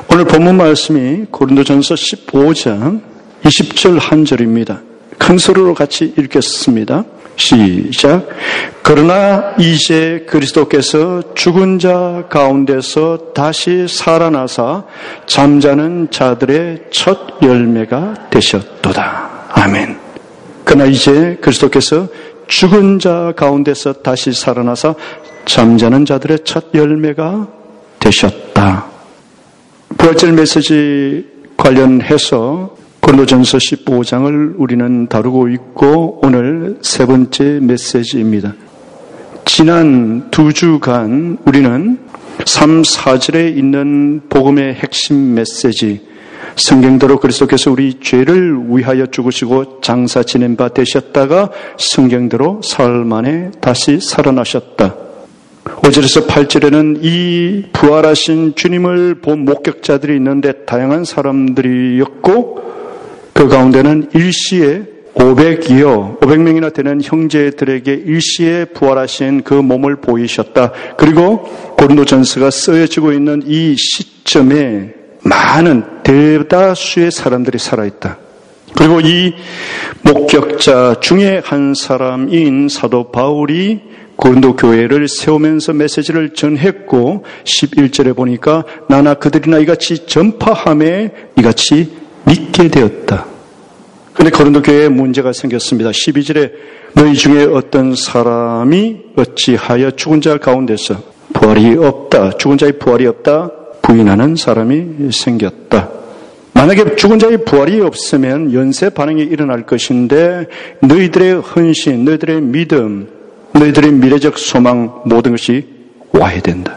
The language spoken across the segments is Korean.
오늘 본문 말씀이 고린도전서 15장 20절 한 절입니다. 큰 소리로 같이 읽겠습니다. 시작. 그러나 이제 그리스도께서 죽은 자 가운데서 다시 살아나사 잠자는 자들의 첫 열매가 되셨도다. 아멘. 그러나 이제 그리스도께서 죽은 자 가운데서 다시 살아나사 잠자는 자들의 첫 열매가 되셨다. 부활절 메시지 관련해서 고린도전서 15장을 우리는 다루고 있고 오늘 세 번째 메시지입니다. 지난 2주간 우리는 3, 4절에 있는 복음의 핵심 메시지, 성경대로 그리스도께서 우리 죄를 위하여 죽으시고 장사 지낸 바 되셨다가 성경대로 사흘 만에 다시 살아나셨다. 5절에서 8절에는 이 부활하신 주님을 본 목격자들이 있는데 다양한 사람들이었고 그 가운데는 일시에 500명이나 되는 형제들에게 일시에 부활하신 그 몸을 보이셨다. 그리고 고린도전서가 쓰여지고 있는 이 시점에 많은 대다수의 사람들이 살아있다. 그리고 이 목격자 중에 한 사람인 사도 바울이 고린도 교회를 세우면서 메시지를 전했고 11절에 보니까 나나 그들이나 이같이 전파함에 이같이 믿게 되었다. 그런데 고린도 교회에 문제가 생겼습니다. 12절에 너희 중에 어떤 사람이 어찌하여 죽은 자 가운데서 부활이 없다, 죽은 자의 부활이 없다 부인하는 사람이 생겼다. 만약에 죽은 자의 부활이 없으면 연쇄 반응이 일어날 것인데 너희들의 헌신, 너희들의 믿음, 너희들의 미래적 소망 모든 것이 와야 된다.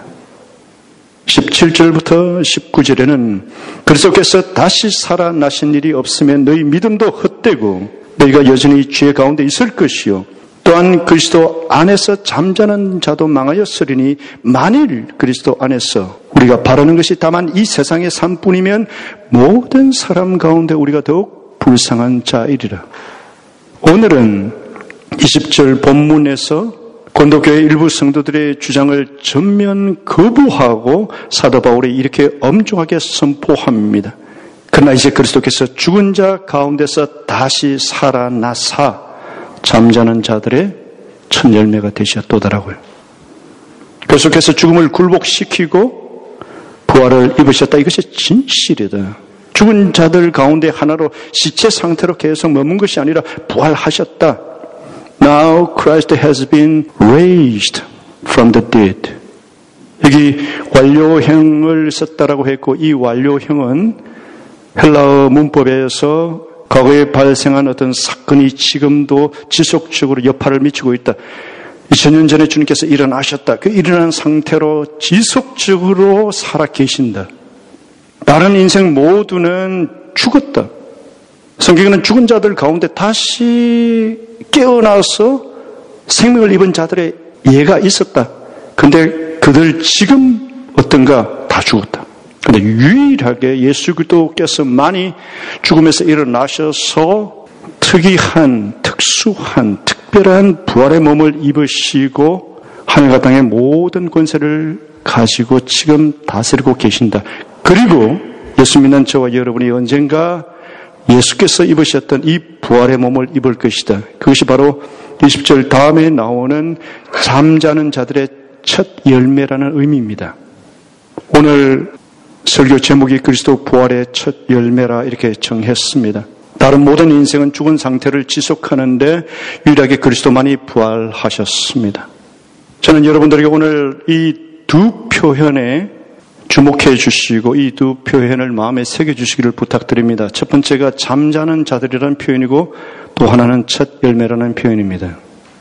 17절부터 19절에는 그리스도께서 다시 살아나신 일이 없으면 너희 믿음도 헛되고 너희가 여전히 죄 가운데 있을 것이요 또한 그리스도 안에서 잠자는 자도 망하였으리니 만일 그리스도 안에서 우리가 바라는 것이 다만 이 세상의 삶뿐이면 모든 사람 가운데 우리가 더욱 불쌍한 자이리라. 오늘은 20절 본문에서 고린도교회 일부 성도들의 주장을 전면 거부하고 사도 바울이 이렇게 엄중하게 선포합니다. 그러나 이제 그리스도께서 죽은 자 가운데서 다시 살아나사 잠자는 자들의 첫 열매가 되셨도다라고요. 그리스도께서 죽음을 굴복시키고 부활을 입으셨다. 이것이 진실이다. 죽은 자들 가운데 하나로 시체 상태로 계속 머문 것이 아니라 부활하셨다. Now Christ has been raised from the dead. 여기 완료형을 썼다라고 했고 이 완료형은 헬라어 문법에서 과거에 발생한 어떤 사건이 지금도 지속적으로 여파를 미치고 있다. 2000년 전에 주님께서 일어나셨다. 그 일어난 상태로 지속적으로 살아 계신다. 다른 인생 모두는 죽었다. 성경에는 죽은 자들 가운데 다시 깨어나서 생명을 입은 자들의 예가 있었다. 근데 그들 지금 어떤가? 다 죽었다. 근데 유일하게 예수 그리스도께서 많이 죽음에서 일어나셔서 특이한, 특수한, 특별한 부활의 몸을 입으시고 하늘과 땅의 모든 권세를 가지고 지금 다스리고 계신다. 그리고 예수 믿는 저와 여러분이 언젠가 예수께서 입으셨던 이 부활의 몸을 입을 것이다. 그것이 바로 20절 다음에 나오는 잠자는 자들의 첫 열매라는 의미입니다. 오늘 설교 제목이 그리스도 부활의 첫 열매라 이렇게 정했습니다. 다른 모든 인생은 죽은 상태를 지속하는데 유일하게 그리스도만이 부활하셨습니다. 저는 여러분들에게 오늘 이 두 표현에 주목해 주시고 이 두 표현을 마음에 새겨 주시기를 부탁드립니다. 첫 번째가 잠자는 자들이라는 표현이고 또 하나는 첫 열매라는 표현입니다.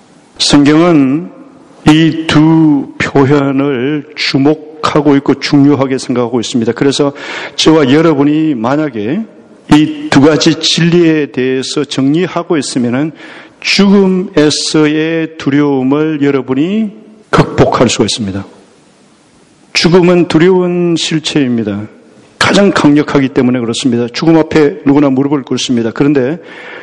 성경은 이 두 표현을 주목하고 있고 중요하게 생각하고 있습니다. 그래서 저와 여러분이 만약에 이 두 가지 진리에 대해서 정리하고 있으면은 죽음에서의 두려움을 여러분이 극복할 수가 있습니다. 죽음은 두려운 실체입니다. 가장 강력하기 때문에 그렇습니다. 죽음 앞에 누구나 무릎을 꿇습니다. 그런데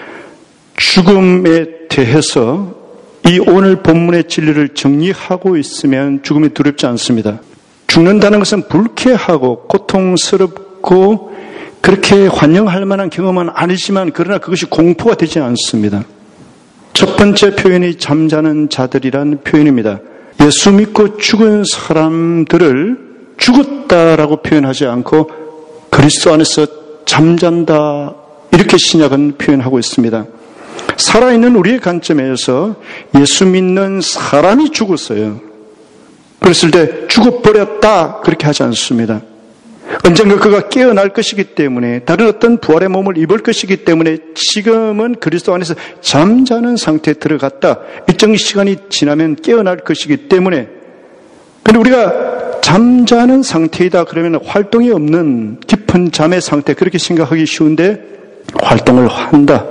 죽음에 대해서 이 오늘 본문의 진리를 정리하고 있으면 죽음이 두렵지 않습니다. 죽는다는 것은 불쾌하고 고통스럽고 반갑고 그렇게 환영할 만한 경험은 아니지만 그러나 그것이 공포가 되지 않습니다. 첫 번째 표현이 잠자는 자들이란 표현입니다. 예수 믿고 죽은 사람들을 죽었다라고 표현하지 않고 그리스도 안에서 잠잔다 이렇게 신약은 표현하고 있습니다. 살아있는 우리의 관점에서 예수 믿는 사람이 죽었어요. 그랬을 때 죽어버렸다 그렇게 하지 않습니다. 언젠가 그가 깨어날 것이기 때문에 다른 어떤 부활의 몸을 입을 것이기 때문에 지금은 그리스도 안에서 잠자는 상태에 들어갔다. 일정 시간이 지나면 깨어날 것이기 때문에 근데 우리가 잠자는 상태이다 그러면 활동이 없는 깊은 잠의 상태 그렇게 생각하기 쉬운데 활동을 한다.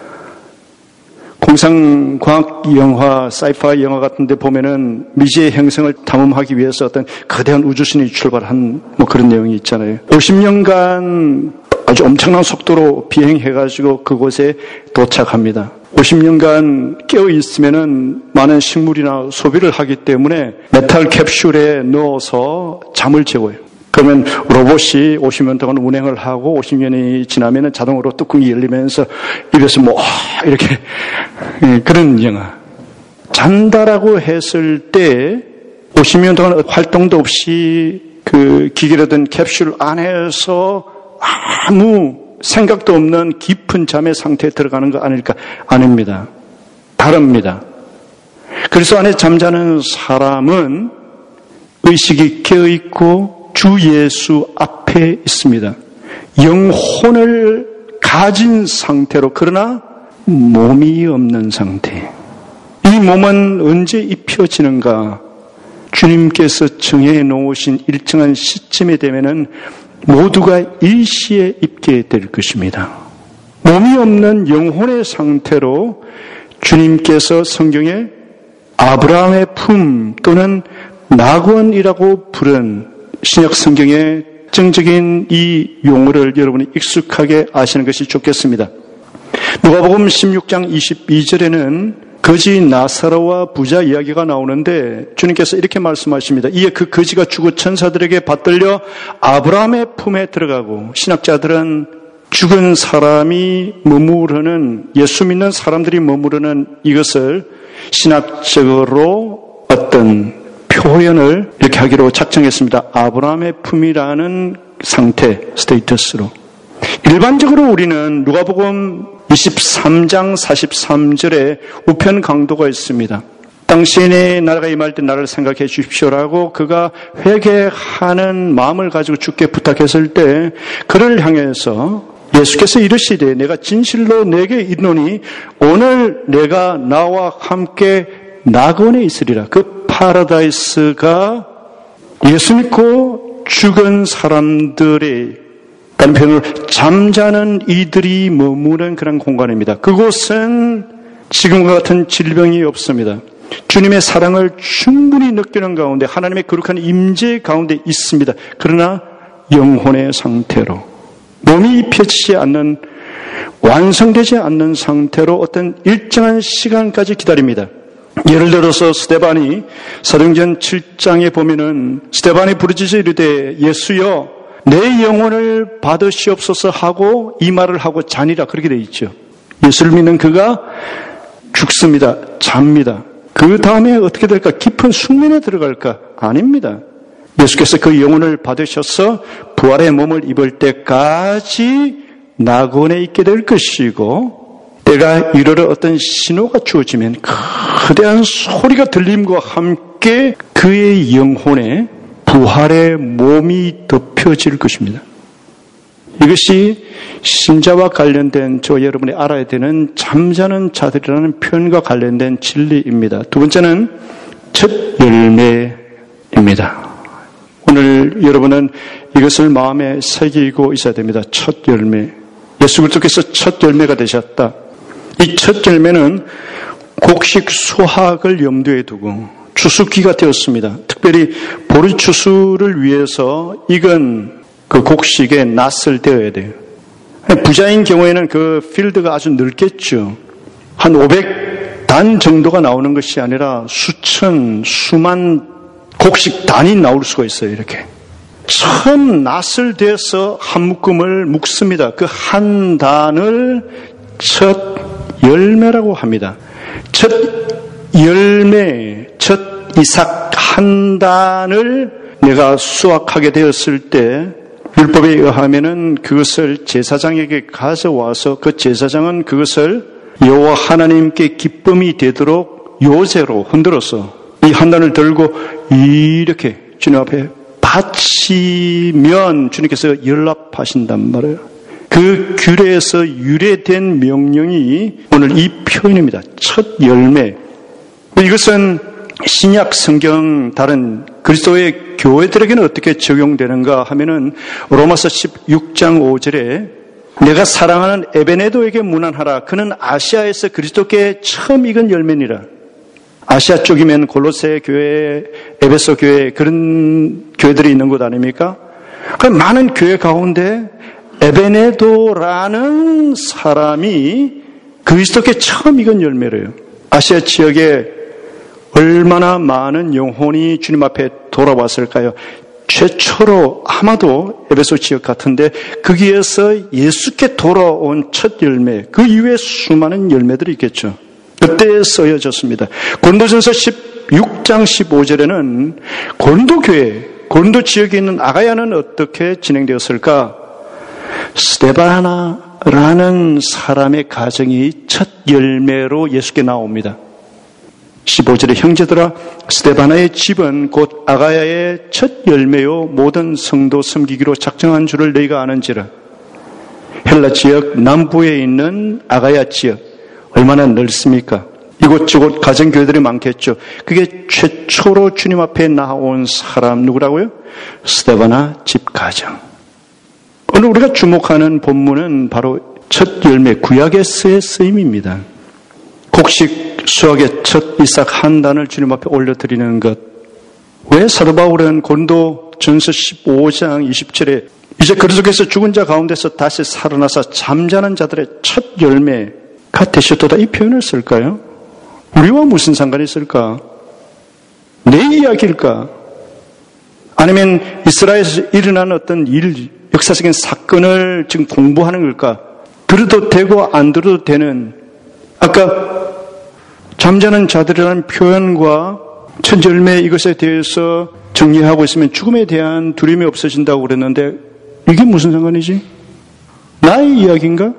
공상과학 영화, 사이파이 영화 같은 데 보면은 미지의 행성을 탐험하기 위해서 어떤 거대한 우주선이 출발한 그런 내용이 있잖아요. 50년간 아주 엄청난 속도로 비행해가지고 그곳에 도착합니다. 50년간 깨어있으면은 많은 식물이나 소비를 하기 때문에 메탈 캡슐에 넣어서 잠을 재워요. 그러면 로봇이 50년 동안 운행을 하고 50년이 지나면은 자동으로 뚜껑이 열리면서 입에서 이렇게 그런 영화. 잔다라고 했을 때 50년 동안 활동도 없이 그 기계라든 캡슐 안에서 아무 생각도 없는 깊은 잠의 상태에 들어가는 거 아닐까? 아닙니다. 다릅니다. 그래서 안에 잠자는 사람은 의식이 깨어있고 주 예수 앞에 있습니다. 영혼을 가진 상태로 그러나 몸이 없는 상태. 이 몸은 언제 입혀지는가? 주님께서 정해 놓으신 일정한 시점에 되면은 모두가 일시에 입게 될 것입니다. 몸이 없는 영혼의 상태로 주님께서 성경에 아브라함의 품 또는 낙원이라고 부른 신약 성경의 정적인 이 용어를 여러분이 익숙하게 아시는 것이 좋겠습니다. 누가복음 16장 22절에는 거지 나사로와 부자 이야기가 나오는데 주님께서 이렇게 말씀하십니다. 이에 그 거지가 죽어 천사들에게 받들려 아브라함의 품에 들어가고 신학자들은 죽은 사람이 머무르는 예수 믿는 사람들이 머무르는 이것을 신학적으로 어떤 표현을 이렇게 하기로 작정했습니다. 아브라함의 품이라는 상태, 스테이터스로. 일반적으로 우리는 누가복음 23장 43절에 우편 강도가 있습니다. 당신의 나라가 임할 때 나를 생각해 주십시오라고 그가 회개하는 마음을 가지고 주께 부탁했을 때 그를 향해서 예수께서 이르시되 내가 진실로 내게 이르노니 오늘 내가 나와 함께 낙원에 있으리라. 그 파라다이스가 예수 믿고 죽은 사람들의 다른 표현으로 잠자는 이들이 머무는 그런 공간입니다. 그곳은 지금과 같은 질병이 없습니다. 주님의 사랑을 충분히 느끼는 가운데 하나님의 거룩한 임재 가운데 있습니다. 그러나 영혼의 상태로 몸이 입혀지지 않는 완성되지 않는 상태로 어떤 일정한 시간까지 기다립니다. 예를 들어서 스데반이 사도행전 7장에 보면은 스데반이 부르짖어 이르되 예수여 내 영혼을 받으시옵소서 하고 이 말을 하고 자니라 그렇게 되어 있죠. 예수를 믿는 그가 죽습니다. 잡니다. 그 다음에 어떻게 될까? 깊은 숙면에 들어갈까? 아닙니다. 예수께서 그 영혼을 받으셔서 부활의 몸을 입을 때까지 낙원에 있게 될 것이고 때가 이르러 어떤 신호가 주어지면 거대한 소리가 들림과 함께 그의 영혼에 부활의 몸이 덮여질 것입니다. 이것이 신자와 관련된 여러분이 알아야 되는 잠자는 자들이라는 표현과 관련된 진리입니다. 두 번째는 첫 열매입니다. 오늘 여러분은 이것을 마음에 새기고 있어야 됩니다. 첫 열매. 예수 그리스도께서 첫 열매가 되셨다. 이 첫 열매는 곡식 수확을 염두에 두고 추수기가 되었습니다. 특별히 보리 추수를 위해서 익은 그 곡식에 낫을 떼어야 돼요. 부자인 경우에는 그 필드가 아주 넓겠죠. 한 500단 정도가 나오는 것이 아니라 수천, 수만 곡식 단이 나올 수가 있어요. 이렇게. 처음 낫을 대서 한 묶음을 묶습니다. 그 한 단을 첫 열매라고 합니다. 첫 열매, 첫 이삭 한 단을 내가 수확하게 되었을 때 율법에 의하면은 그것을 제사장에게 가져와서 그 제사장은 그것을 여호와 하나님께 기쁨이 되도록 요제로 흔들어서 이 한 단을 들고 이렇게 주님 앞에 바치면 주님께서 연락하신단 말이에요. 그 규례에서 유래된 명령이 오늘 이 표현입니다. 첫 열매. 이것은 신약 성경 다른 그리스도의 교회들에게는 어떻게 적용되는가 하면은 로마서 16장 5절에 내가 사랑하는 에베네도에게 문안하라. 그는 아시아에서 그리스도께 처음 익은 열매니라. 아시아 쪽이면 골로새 교회, 에베소 교회 그런 교회들이 있는 곳 아닙니까? 그 많은 교회 가운데 에베네도라는 사람이 그리스도께 처음 익은 열매래요. 아시아 지역에 얼마나 많은 영혼이 주님 앞에 돌아왔을까요? 최초로 아마도 에베소 지역 같은데 거기에서 예수께 돌아온 첫 열매, 그 이후에 수많은 열매들이 있겠죠. 그때 쓰여졌습니다. 고린도전서 16장 15절에는 고린도 교회, 고린도 지역에 있는 아가야는 어떻게 진행되었을까? 스데바나라는 사람의 가정이 첫 열매로 예수께 나옵니다. 15절에 형제들아 스데바나의 집은 곧 아가야의 첫 열매요 모든 성도 섬기기로 작정한 줄을 너희가 아는지라. 헬라 지역 남부에 있는 아가야 지역 얼마나 넓습니까? 이곳저곳 가정교회들이 많겠죠. 그게 최초로 주님 앞에 나온 사람 누구라고요? 스데바나 집 가정. 오늘 우리가 주목하는 본문은 바로 첫 열매 구약에서의 쓰임입니다. 곡식 수확의 첫 이삭 한 단을 주님 앞에 올려드리는 것. 왜 사도 바울은 고린도전서 15장 20절에 이제 그리스도께서 죽은 자 가운데서 다시 살아나서 잠자는 자들의 첫 열매가 되셨도다 이 표현을 쓸까요? 우리와 무슨 상관이 있을까? 내 이야기일까? 아니면 이스라엘에서 일어난 어떤 역사적인 사건을 지금 공부하는 걸까? 들어도 되고 안 들어도 되는 아까 잠자는 자들이라는 표현과 첫 열매 이것에 대해서 정리하고 있으면 죽음에 대한 두려움이 없어진다고 그랬는데 이게 무슨 상관이지? 나의 이야기인가?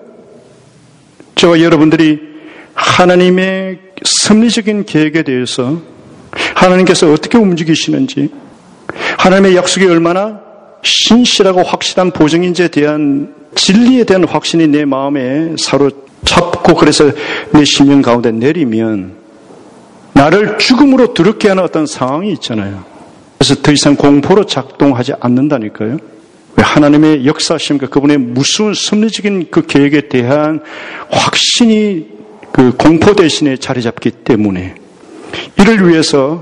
저와 여러분들이 하나님의 섭리적인 계획에 대해서 하나님께서 어떻게 움직이시는지 하나님의 약속이 얼마나 신실하고 확실한 보증인지에 대한 진리에 대한 확신이 내 마음에 사로잡고 그래서 내 심령 가운데 내리면 나를 죽음으로 두렵게 하는 어떤 상황이 있잖아요. 그래서 더 이상 공포로 작동하지 않는다니까요. 왜 하나님의 역사심과 그분의 무서운 섭리적인 그 계획에 대한 확신이 그 공포 대신에 자리 잡기 때문에 이를 위해서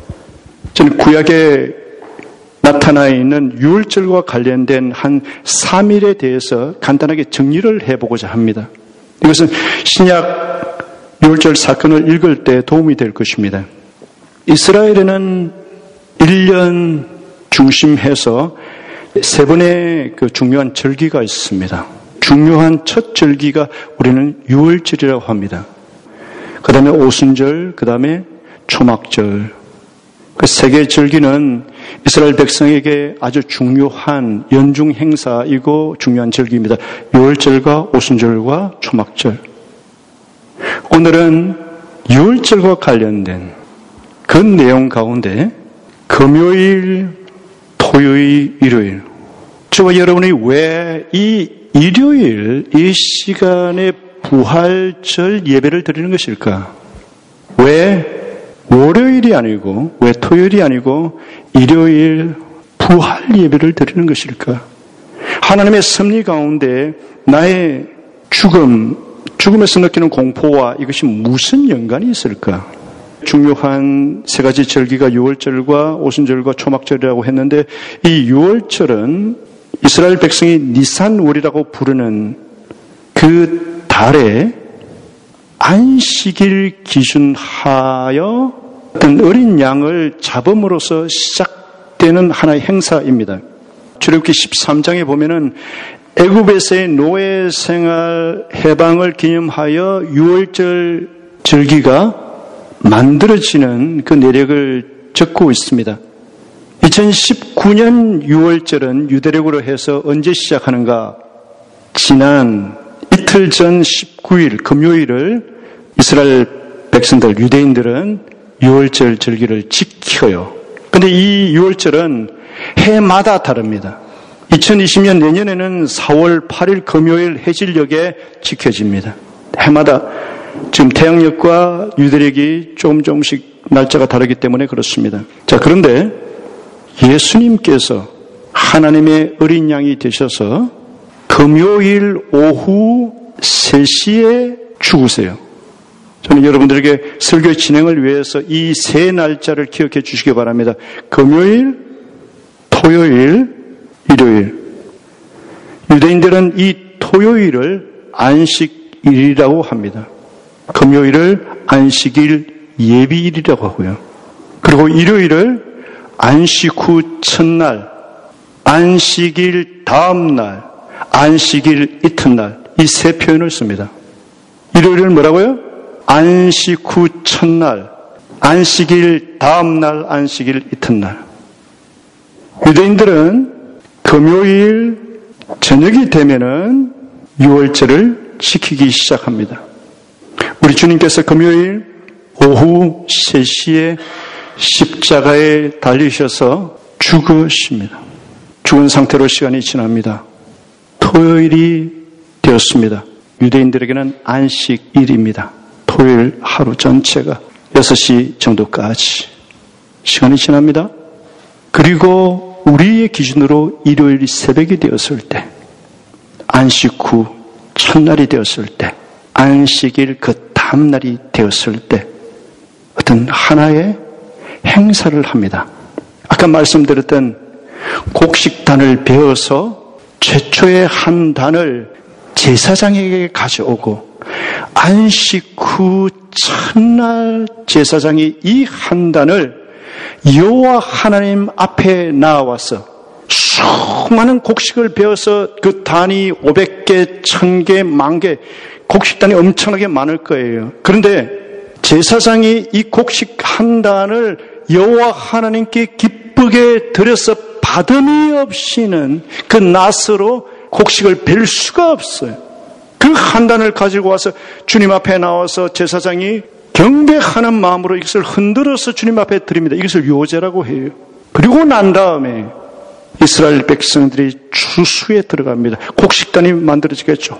저는 구약에 나타나 있는 유월절과 관련된 한 3일에 대해서 간단하게 정리를 해보고자 합니다. 이것은 신약 유월절 사건을 읽을 때 도움이 될 것입니다. 이스라엘에는 1년 중심해서 3번의 그 중요한 절기가 있습니다. 중요한 첫 절기가 우리는 유월절이라고 합니다. 그 다음에 오순절, 그 다음에 초막절. 그 세 개의 절기는 이스라엘 백성에게 아주 중요한 연중 행사이고 중요한 절기입니다. 유월절과 오순절과 초막절. 오늘은 유월절과 관련된 그 내용 가운데 금요일, 토요일, 일요일. 저와 여러분이 왜 이 일요일 이 시간에 부활절 예배를 드리는 것일까? 왜 월요일이 아니고 왜 토요일이 아니고 일요일 부활 예배를 드리는 것일까? 하나님의 섭리 가운데 나의 죽음에서 느끼는 공포와 이것이 무슨 연관이 있을까? 중요한 세 가지 절기가 유월절과 오순절과 초막절이라고 했는데 이 유월절은 이스라엘 백성이 니산월이라고 부르는 그 달에 안식일 기준하여 어떤 어린 양을 잡음으로써 시작되는 하나의 행사입니다. 출애굽기 13장에 보면은 애굽에서의 노예 생활 해방을 기념하여 유월절 절기가 만들어지는 그 내력을 적고 있습니다. 2019년 유월절은 유대력으로 해서 언제 시작하는가? 지난 이틀 전 19일 금요일을 이스라엘 백성들, 유대인들은 유월절 절기를 지켜요. 근데 이 유월절은 해마다 다릅니다. 2020년 내년에는 4월 8일 금요일 해질녘에 지켜집니다. 해마다 지금 태양력과 유대력이 조금씩 날짜가 다르기 때문에 그렇습니다. 자, 그런데 예수님께서 하나님의 어린 양이 되셔서 금요일 오후 3시에 죽으세요. 저는 여러분들에게 설교 진행을 위해서 이 세 날짜를 기억해 주시기 바랍니다. 금요일, 토요일, 일요일. 유대인들은 이 토요일을 안식일이라고 합니다. 금요일을 안식일 예비일이라고 하고요. 그리고 일요일을 안식 후 첫날, 안식일 다음날, 안식일 이튿날, 이 세 표현을 씁니다. 일요일은 뭐라고요? 안식 후 첫날, 안식일 다음날, 안식일 이튿날. 유대인들은 금요일 저녁이 되면은 유월절을 지키기 시작합니다. 우리 주님께서 금요일 오후 3시에 십자가에 달리셔서 죽으십니다. 죽은 상태로 시간이 지납니다. 토요일이 되었습니다. 유대인들에게는 안식일입니다. 토요일 하루 전체가 6시 정도까지 시간이 지납니다. 그리고 우리의 기준으로 일요일 새벽이 되었을 때, 안식 후 첫날이 되었을 때, 안식일 그 다음날이 되었을 때 어떤 하나의 행사를 합니다. 아까 말씀드렸던 곡식단을 베어서 최초의 한 단을 제사장에게 가져오고 안식 후 첫날 제사장이 이 한 단을 여호와 하나님 앞에 나와서 수많은 곡식을 베어서 그 단이 500개, 1000개, 10,000개 곡식단이 엄청나게 많을 거예요. 그런데 제사장이 이 곡식 한 단을 여호와 하나님께 기쁘게 드려서 받음이 없이는 그 낫으로 곡식을 벨 수가 없어요. 그 한 단을 가지고 와서 주님 앞에 나와서 제사장이 경배하는 마음으로 이것을 흔들어서 주님 앞에 드립니다. 이것을 요제라고 해요. 그리고 난 다음에 이스라엘 백성들이 추수에 들어갑니다. 곡식단이 만들어지겠죠.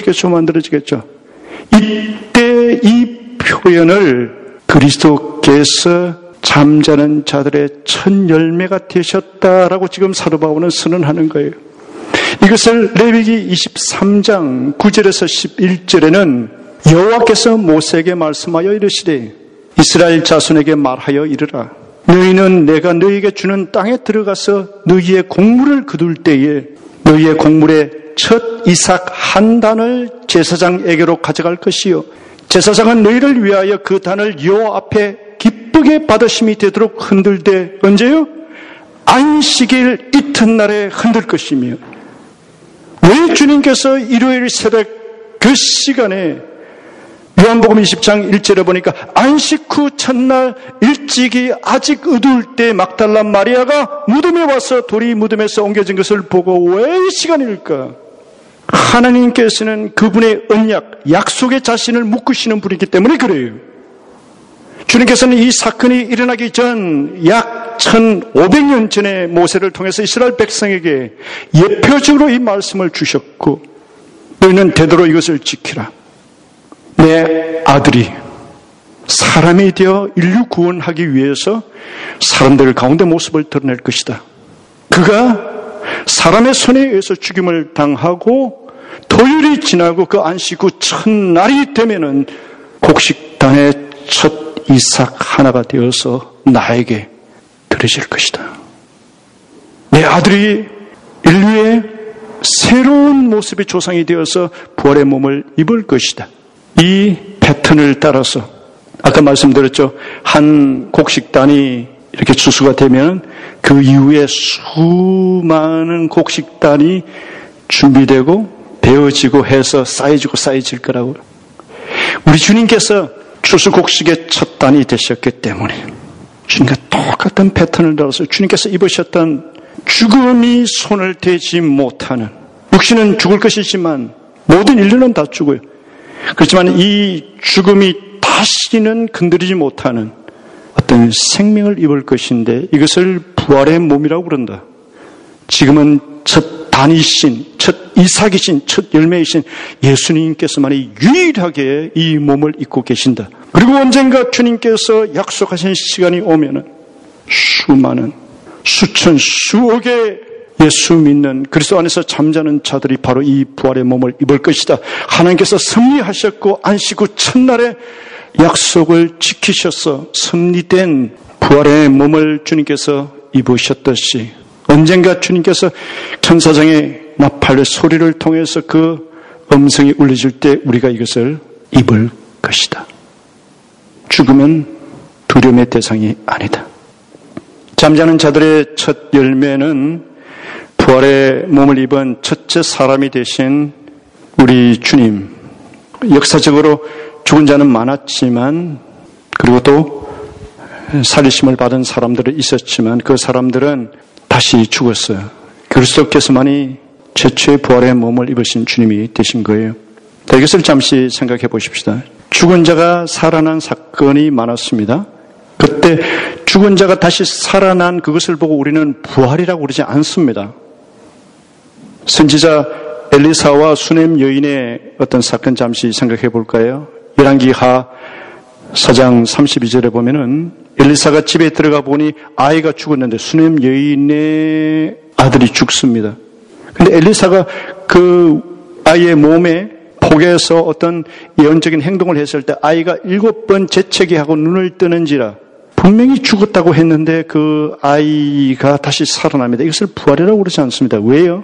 이때 이 표현을 그리스도께서 잠자는 자들의 첫 열매가 되셨다라고 지금 사도 바울은 선언하는 거예요. 이것을 레위기 23장 9절에서 11절에는 여호와께서 모세에게 말씀하여 이르시되 이스라엘 자손에게 말하여 이르라. 너희는 내가 너희에게 주는 땅에 들어가서 너희의 곡물을 거둘 때에 너희의 곡물의 첫 이삭 한 단을 제사장에게로 가져갈 것이요 제사장은 너희를 위하여 그 단을 여호와 앞에 기쁘게 받으심이 되도록 흔들되 언제요? 안식일 이튿날에 흔들 것이며. 왜 주님께서 일요일 새벽 그 시간에 요한복음 20장 1절에 보니까 안식 후 첫날 일찍이 아직 어두울 때 막달라 마리아가 무덤에 와서 돌이 무덤에서 옮겨진 것을 보고 왜 이 시간일까? 하나님께서는 그분의 언약, 약속의 자신을 묶으시는 분이기 때문에 그래요. 주님께서는 이 사건이 일어나기 전 약 1500년 전에 모세를 통해서 이스라엘 백성에게 예표적으로 이 말씀을 주셨고 너희는 되도록 이것을 지키라. 내 아들이 사람이 되어 인류 구원하기 위해서 사람들 가운데 모습을 드러낼 것이다. 그가 사람의 손에 의해서 죽임을 당하고 토요일이 지나고 그 안식 후 첫날이 되면은 곡식단의 첫 이삭 하나가 되어서 나에게 드려질 것이다. 내 아들이 인류의 새로운 모습의 조상이 되어서 부활의 몸을 입을 것이다. 이 패턴을 따라서 아까 말씀드렸죠. 한 곡식단이 이렇게 추수가 되면 그 이후에 수많은 곡식단이 준비되고 베어지고 해서 쌓여질 거라고. 우리 주님께서 추수 곡식의 첫 단이 되셨기 때문에 주님과 똑같은 패턴을 따라서 주님께서 입으셨던 죽음이 손을 대지 못하는, 육신은 죽을 것이지만 모든 인류는 다 죽어요. 그렇지만 이 죽음이 다시는 건드리지 못하는 어떤 생명을 입을 것인데 이것을 부활의 몸이라고 부른다. 지금은 첫 단이신, 첫 이삭이신, 첫 열매이신 예수님께서만이 유일하게 이 몸을 입고 계신다. 그리고 언젠가 주님께서 약속하신 시간이 오면은 수많은, 수천, 수억의 예수 믿는 그리스도 안에서 잠자는 자들이 바로 이 부활의 몸을 입을 것이다. 하나님께서 섭리하셨고 안식 후 첫날에 약속을 지키셔서 섭리된 부활의 몸을 주님께서 입으셨듯이 언젠가 주님께서 천사장의 나팔의 소리를 통해서 그 음성이 울려질 때 우리가 이것을 입을 것이다. 죽으면 두려움의 대상이 아니다. 잠자는 자들의 첫 열매는 부활의 몸을 입은 첫째 사람이 되신 우리 주님. 역사적으로 죽은 자는 많았지만 그리고 또 살리심을 받은 사람들은 있었지만 그 사람들은 다시 죽었어요. 그리스도께서만이 최초의 부활의 몸을 입으신 주님이 되신 거예요. 자, 이것을 잠시 생각해 보십시다. 죽은 자가 살아난 사건이 많았습니다. 그때 죽은 자가 다시 살아난 그것을 보고 우리는 부활이라고 그러지 않습니다. 선지자 엘리사와 수넴 여인의 어떤 사건 잠시 생각해 볼까요? 열왕기하 4장 32절에 보면은 엘리사가 집에 들어가 보니 아이가 죽었는데 수넴 여인의 아들이 죽습니다. 근데 엘리사가 그 아이의 몸에 폭에서 어떤 예언적인 행동을 했을 때 아이가 7번 재채기 하고 눈을 뜨는지라 분명히 죽었다고 했는데 그 아이가 다시 살아납니다. 이것을 부활이라고 그러지 않습니다. 왜요?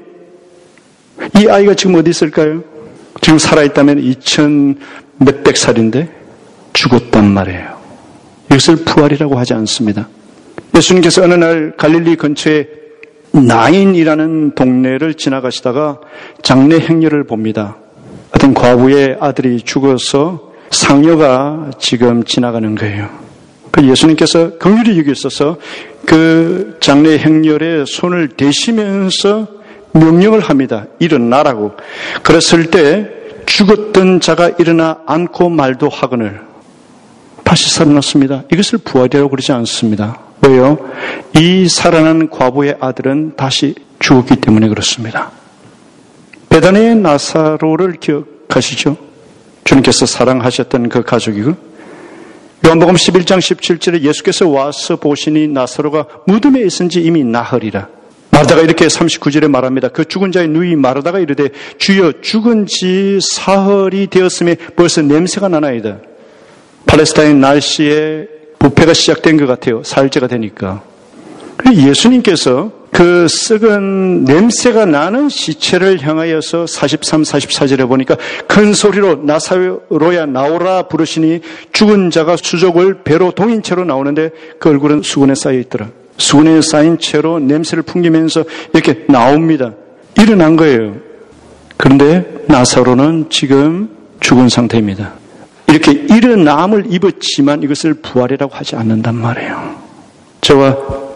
이 아이가 지금 어디 있을까요? 지금 살아있다면 2000 몇백 살인데 죽었단 말이에요. 이것을 부활이라고 하지 않습니다. 예수님께서 어느 날 갈릴리 근처에 나인이라는 동네를 지나가시다가 장례 행렬을 봅니다. 어떤 과부의 아들이 죽어서 상여가 지금 지나가는 거예요. 그 예수님께서 긍휼히 여기셔서 그 장례 행렬에 손을 대시면서 명령을 합니다. 일어나라고. 그랬을 때 죽었던 자가 일어나 않고 말도 하거늘 다시 살아났습니다. 이것을 부활이라고 그러지 않습니다. 왜요? 이 살아난 과부의 아들은 다시 죽었기 때문에 그렇습니다. 베다니의 나사로를 기억하시죠? 주님께서 사랑하셨던 그 가족이고 요한복음 11장 17절에 예수께서 와서 보시니 나사로가 무덤에 있은지 이미 나흘이라. 마르다가 이렇게 39절에 말합니다. 그 죽은 자의 누이 마르다가 이르되 주여 죽은 지 사흘이 되었음에 벌써 냄새가 나나이다. 팔레스타인 날씨에 부패가 시작된 것 같아요. 사흘째가 되니까. 예수님께서 그 썩은 냄새가 나는 시체를 향하여서 43, 44절에 보니까 큰 소리로 나사로야 나오라 부르시니 죽은 자가 수족을 배로 동인 채로 나오는데 그 얼굴은 수건에 쌓여 있더라. 수건에 쌓인 채로 냄새를 풍기면서 이렇게 나옵니다. 일어난 거예요. 그런데 나사로는 지금 죽은 상태입니다. 이렇게 일어남을 입었지만 이것을 부활이라고 하지 않는단 말이에요. 저와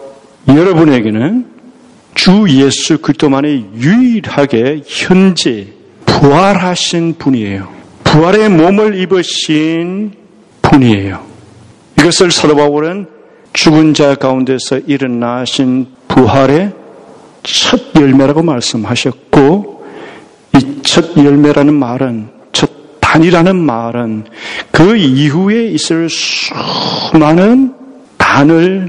여러분에게는 주 예수 그리스도만이 유일하게 현재 부활하신 분이에요. 부활의 몸을 입으신 분이에요. 이것을 사도 바울은 죽은 자 가운데서 일어나신 부활의 첫 열매라고 말씀하셨고 이 첫 열매라는 말은 첫 단이라는 말은 그 이후에 있을 수많은 단을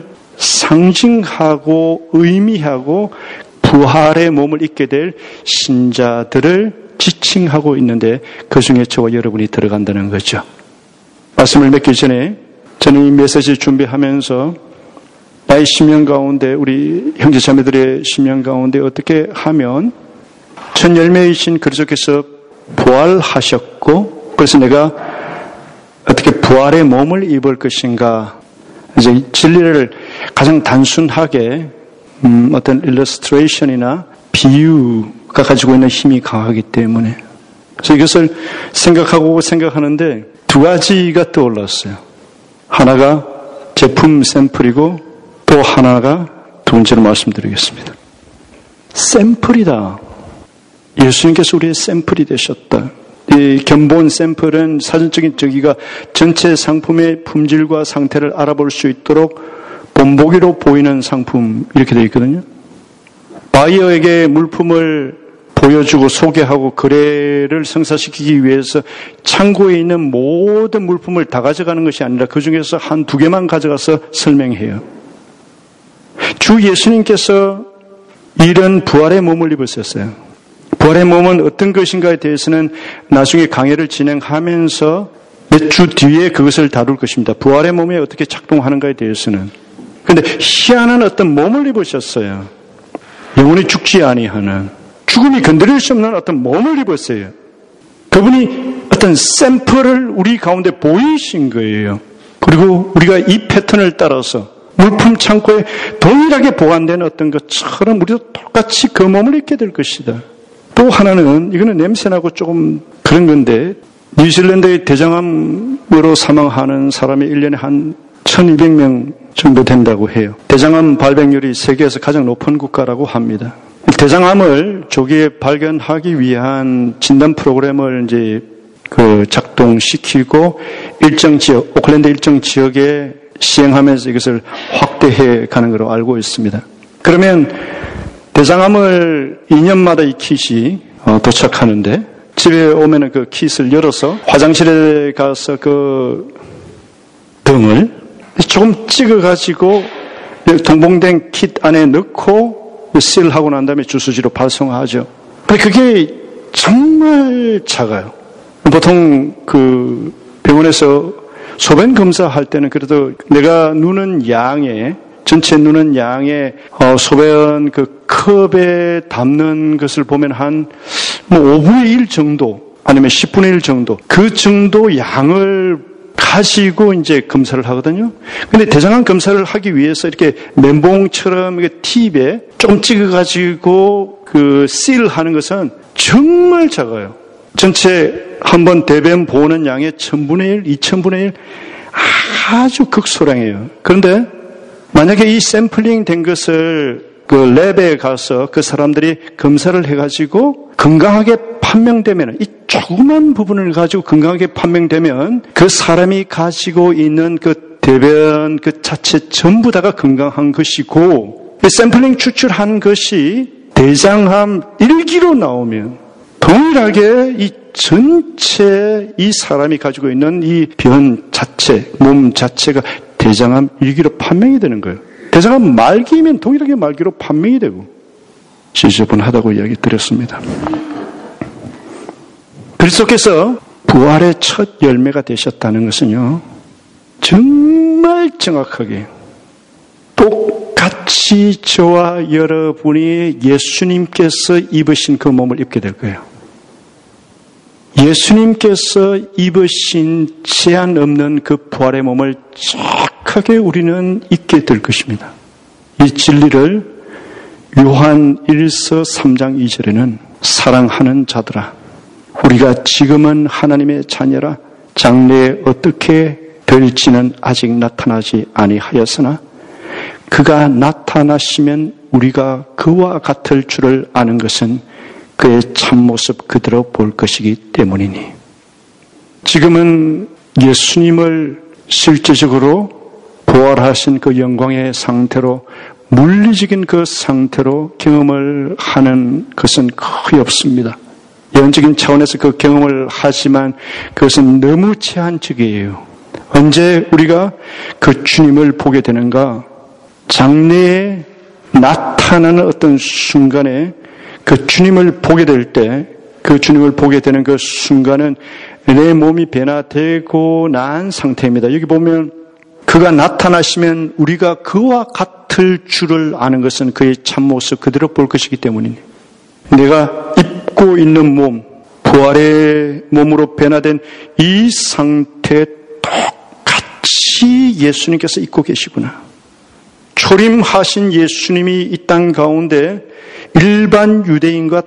상징하고 의미하고 부활의 몸을 입게 될 신자들을 지칭하고 있는데 그 중에 저와 여러분이 들어간다는 거죠. 말씀을 맺기 전에 저는 이 메시지 준비하면서 나의 심령 가운데 우리 형제자매들의 심령 가운데 어떻게 하면 첫 열매이신 그리스도께서 부활하셨고 그래서 내가 어떻게 부활의 몸을 입을 것인가 이제 진리를 가장 단순하게 어떤 일러스트레이션이나 비유가 가지고 있는 힘이 강하기 때문에. 그래서 이것을 생각하는데 두 가지가 떠올랐어요. 하나가 제품 샘플이고 또 하나가 두 번째로 말씀드리겠습니다. 샘플이다. 예수님께서 우리의 샘플이 되셨다. 이 견본 샘플은 사전적인 저기가 전체 상품의 품질과 상태를 알아볼 수 있도록 본보기로 보이는 상품 이렇게 되어 있거든요. 바이어에게 물품을 보여주고 소개하고 거래를 성사시키기 위해서 창고에 있는 모든 물품을 다 가져가는 것이 아니라 그 중에서 한 두 개만 가져가서 설명해요. 주 예수님께서 이런 부활의 몸을 입으셨어요. 부활의 몸은 어떤 것인가에 대해서는 나중에 강해를 진행하면서 몇 주 뒤에 그것을 다룰 것입니다. 부활의 몸이 어떻게 작동하는가에 대해서는. 그런데 희한한 어떤 몸을 입으셨어요. 영원히 죽지 아니하는. 죽음이 건드릴 수 없는 어떤 몸을 입었어요. 그분이 어떤 샘플을 우리 가운데 보이신 거예요. 그리고 우리가 이 패턴을 따라서 물품 창고에 동일하게 보관된 어떤 것처럼 우리도 똑같이 그 몸을 입게 될 것이다. 또 하나는 이거는 냄새나고 조금 그런 건데 뉴질랜드의 대장암으로 사망하는 사람이 1년에 한 1200명 정도 된다고 해요. 대장암 발병률이 세계에서 가장 높은 국가라고 합니다. 대장암을 조기에 발견하기 위한 진단 프로그램을 이제 작동시키고 일정 지역, 오클랜드 일정 지역에 시행하면서 이것을 확대해 가는 것으로 알고 있습니다. 그러면 대장암을 2년마다 이 킷이 도착하는데 집에 오면은 그 킷을 열어서 화장실에 가서 그 등을 조금 찍어가지고 동봉된 킷 안에 넣고 실하고 난 다음에 주소지로 발송하죠. 그게 정말 작아요. 보통 그 병원에서 소변 검사할 때는 그래도 내가 누는 양에 전체 누는 양의 소변 그 컵에 담는 것을 보면 한 5분의 1 정도 아니면 10분의 1 정도 그 정도 양을 가지고 이제 검사를 하거든요. 근데 대장암 검사를 하기 위해서 이렇게 멘봉처럼 팁에 좀 찍어가지고 실하는 것은 정말 작아요. 전체 한번 대변 보는 양의 1000분의 1, 2000분의 1 아주 극소량이에요. 그런데 만약에 이 샘플링 된 것을 그 랩에 가서 그 사람들이 검사를 해가지고 건강하게 판명되면 이 조그만 부분을 가지고 건강하게 판명되면 그 사람이 가지고 있는 그 대변 그 자체 전부 다가 건강한 것이고 이 샘플링 추출한 것이 대장암 1기로 나오면 동일하게 이 전체 이 사람이 가지고 있는 이 변 자체, 몸 자체가 대장암 1기로 판명이 되는 거예요. 대장암 말기면 동일하게 말기로 판명이 되고 지저분하다고 이야기 드렸습니다. 그리스도께서 부활의 첫 열매가 되셨다는 것은요. 정말 정확하게 똑같이 저와 여러분이 예수님께서 입으신 그 몸을 입게 될 거예요. 예수님께서 입으신 제한 없는 그 부활의 몸을 정확하게 우리는 입게 될 것입니다. 이 진리를 요한 1서 3장 2절에는 사랑하는 자들아 우리가 지금은 하나님의 자녀라 장래에 어떻게 될지는 아직 나타나지 아니하였으나 그가 나타나시면 우리가 그와 같을 줄을 아는 것은 그의 참모습 그대로 볼 것이기 때문이니 지금은 예수님을 실제적으로 부활하신 그 영광의 상태로 물리적인 그 상태로 경험을 하는 것은 거의 없습니다. 영적인 차원에서 그 경험을 하지만 그것은 너무 제한적이에요. 언제 우리가 그 주님을 보게 되는가? 장래에 나타나는 어떤 순간에 그 주님을 보게 될 때, 그 주님을 보게 되는 그 순간은 내 몸이 변화되고 난 상태입니다. 여기 보면 그가 나타나시면 우리가 그와 같을 줄을 아는 것은 그의 참모습 그대로 볼 것이기 때문이니 내가 입고 있는 몸, 부활의 몸으로 변화된 이 상태에 똑같이 예수님께서 입고 계시구나. 초림하신 예수님이 이 땅 가운데 일반 유대인과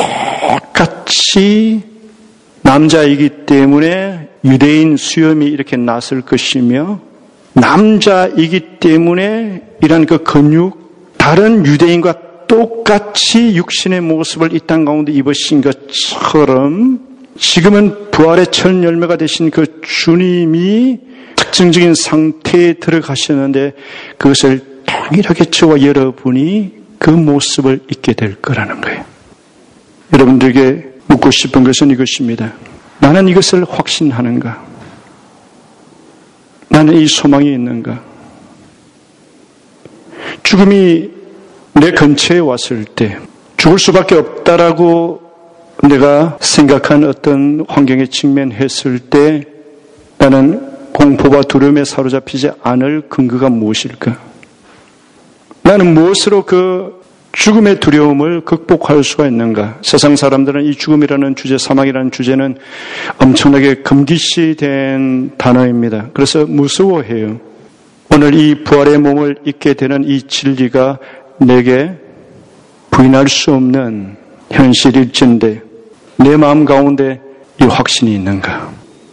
똑같이 남자이기 때문에 유대인 수염이 이렇게 났을 것이며, 남자이기 때문에 이런 그 근육, 다른 유대인과 똑같이 육신의 모습을 이 땅 가운데 입으신 것처럼 지금은 부활의 첫 열매가 되신 그 주님이 특징적인 상태에 들어가셨는데 그것을 동일하게 저와 여러분이 그 모습을 잊게 될 거라는 거예요. 여러분들에게 묻고 싶은 것은 이것입니다. 나는 이것을 확신하는가? 나는 이 소망이 있는가? 죽음이 내 근처에 왔을 때 죽을 수밖에 없다라고 내가 생각한 어떤 환경에 직면했을 때 나는 공포와 두려움에 사로잡히지 않을 근거가 무엇일까? 나는 무엇으로 그 죽음의 두려움을 극복할 수가 있는가? 세상 사람들은 이 죽음이라는 주제, 사망이라는 주제는 엄청나게 금기시된 단어입니다. 그래서 무서워해요. 오늘 이 부활의 몸을 입게 되는 이 진리가 내게 부인할 수 없는 현실일진데 내 마음 가운데 이 확신이 있는가?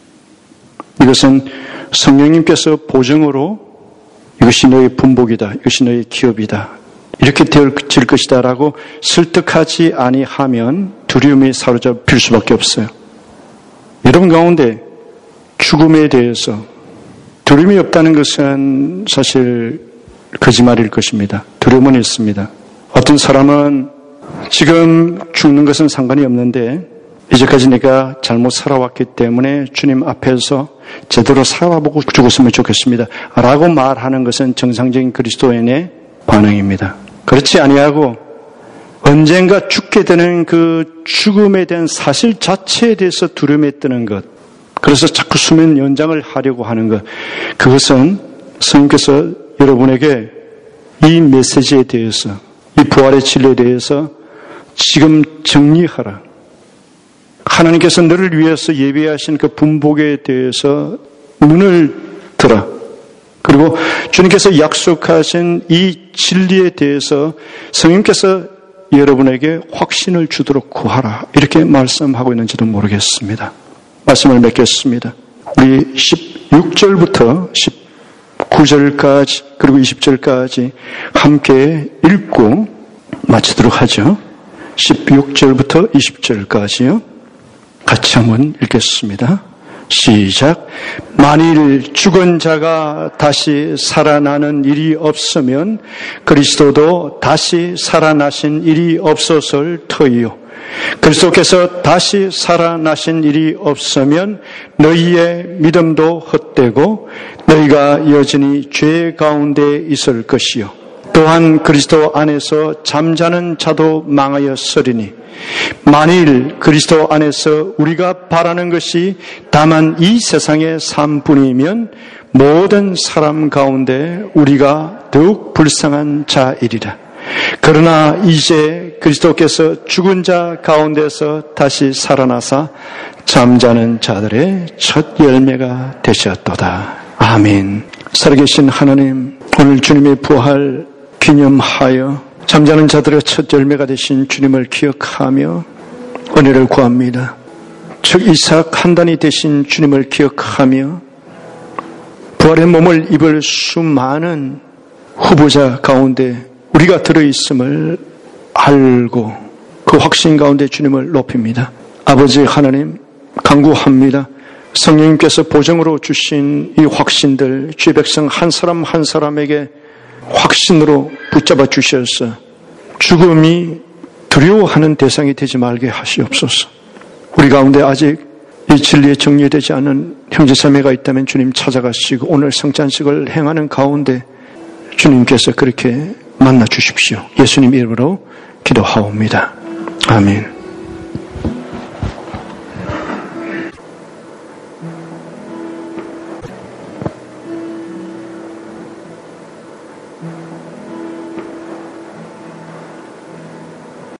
이것은 성령님께서 보증으로 이것이 너의 분복이다, 이것이 너의 기업이다, 이렇게 되어질 것이다 라고 설득하지 아니하면 두려움이 사로잡힐 수밖에 없어요. 여러분 가운데 죽음에 대해서 두려움이 없다는 것은 사실 거짓말일 것입니다. 두려움은 있습니다. 어떤 사람은 지금 죽는 것은 상관이 없는데 이제까지 내가 잘못 살아왔기 때문에 주님 앞에서 제대로 살아보고 죽었으면 좋겠습니다 라고 말하는 것은 정상적인 그리스도인의 반응입니다. 그렇지 아니하고 언젠가 죽게 되는 그 죽음에 대한 사실 자체에 대해서 두려움에 뜨는 것, 그래서 자꾸 수면 연장을 하려고 하는 것, 그것은 성령께서 여러분에게 이 메시지에 대해서, 이 부활의 진리에 대해서 지금 정리하라. 하나님께서 너를 위해서 예비하신 그 분복에 대해서 눈을 들어. 그리고 주님께서 약속하신 이 진리에 대해서 성령께서 여러분에게 확신을 주도록 구하라. 이렇게 말씀하고 있는지도 모르겠습니다. 말씀을 맺겠습니다. 우리 16절부터 19절까지 그리고 20절까지 함께 읽고 마치도록 하죠. 16절부터 20절까지요. 같이 한번 읽겠습니다. 시작. 만일 죽은 자가 다시 살아나는 일이 없으면 그리스도도 다시 살아나신 일이 없었을 터이요. 그리스도께서 다시 살아나신 일이 없으면 너희의 믿음도 헛되고 너희가 여전히 죄 가운데 있을 것이요. 또한 그리스도 안에서 잠자는 자도 망하였으리니 만일 그리스도 안에서 우리가 바라는 것이 다만 이 세상의 삶뿐이면 모든 사람 가운데 우리가 더욱 불쌍한 자이리라. 그러나 이제 그리스도께서 죽은 자 가운데서 다시 살아나사 잠자는 자들의 첫 열매가 되셨도다. 아멘. 살아계신 하나님, 오늘 주님의 부활 기념하여 잠자는 자들의 첫 열매가 되신 주님을 기억하며 은혜를 구합니다. 즉 이삭 한단이 되신 주님을 기억하며 부활의 몸을 입을 수많은 후보자 가운데 우리가 들어있음을 알고 그 확신 가운데 주님을 높입니다. 아버지 하나님, 간구합니다. 성령님께서 보정으로 주신 이 확신들 주의 백성 한 사람 한 사람에게 확신으로 붙잡아 주셔서 죽음이 두려워하는 대상이 되지 말게 하시옵소서. 우리 가운데 아직 이 진리에 정리되지 않은 형제자매가 있다면 주님 찾아가시고 오늘 성찬식을 행하는 가운데 주님께서 그렇게 만나 주십시오. 예수님 이름으로 기도하옵니다. 아멘.